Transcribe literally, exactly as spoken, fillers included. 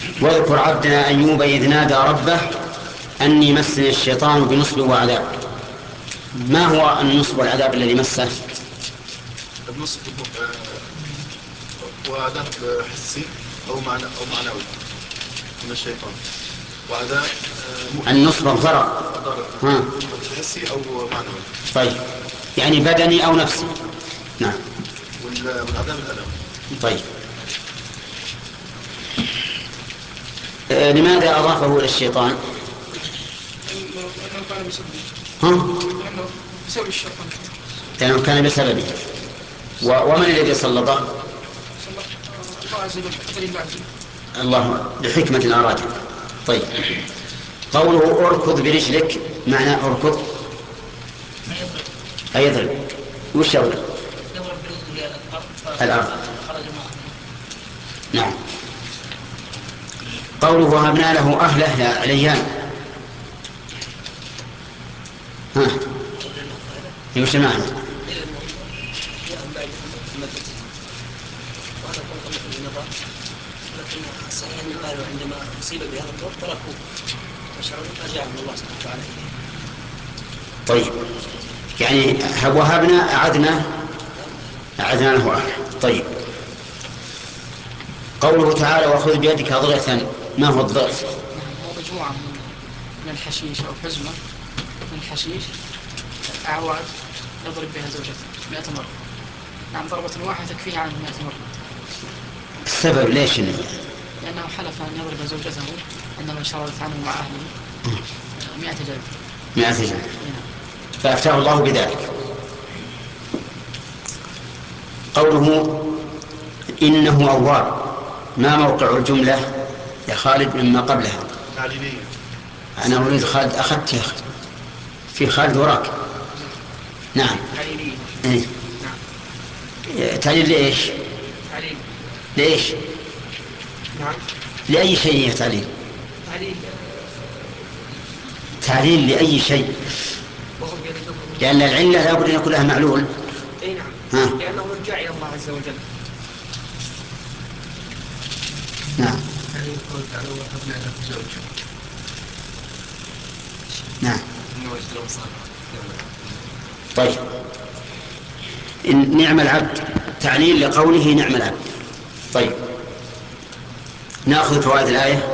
واذكر عبدنا أيوب إذ نادى ربه أني مسني الشيطان بنصب وعذاب. ما هو النصب والعذاب الذي مسه؟ النصب وعذاب حسي أو معنى أو معنوي من الشيطان، وعذاب النصب الضرر ها حسي أو معنوي. طيب يعني بدني أو نفسي. نعم. والعذاب الألم. طيب آه لماذا أضافه إلى الشيطان؟ ها؟ بسبب الشيطان. لأنه كان بسببه. ومن الذي سلطه؟ الله عز وجل. الله بحكمة أراد. طيب قوله اركض برجلك معنى اركض أي يضرب. وش يضرب؟ الأرض. نعم. قوله وهبنا له أهله يا عليان. ها وش معنى؟ قالوا عندما أصيب بهذا الضر تركوه وشعروا فجاءهم الله سبحانه وتعالى إليه. طيب يعني وهبنا أعدنا أعدنا له أهله. طيب قوله تعالى وخذ بيدك ضغثا، ما هو الضغث؟ هو مجموعة من الحشيش أو حزمة من الحشيش أعواد يضرب بها زوجته مئة مرة. نعم ضربة واحدة تكفيه عنه مئة مرة. السبب ليش؟ لأنه حلف أن يضرب زوجته عندما شردت عنه مع أهله مئة جلد. مئة جلد. فأفتاه الله بذلك. قوله إنه أواب، ما موقع الجملة يا خالد مما قبلها؟ تعليلية. أنا أريد خالد أخذت يا أخي في خالد وراك. نعم. تعليلية. إيه؟ نعم. تعليل لإيش؟ تعليل. لإيش؟ نعم. لأي شيء تعليل؟ تعليل. تعليل لأي شيء؟ لأن العلة لا بد أن يكون لها معلول. اي نعم. ها. لأنه مرجع إلى الله عز وجل. نعم. نعم. طيب نعم العبد تعليل لقوله نعم العبد. طيب نأخذ فوائد الآية.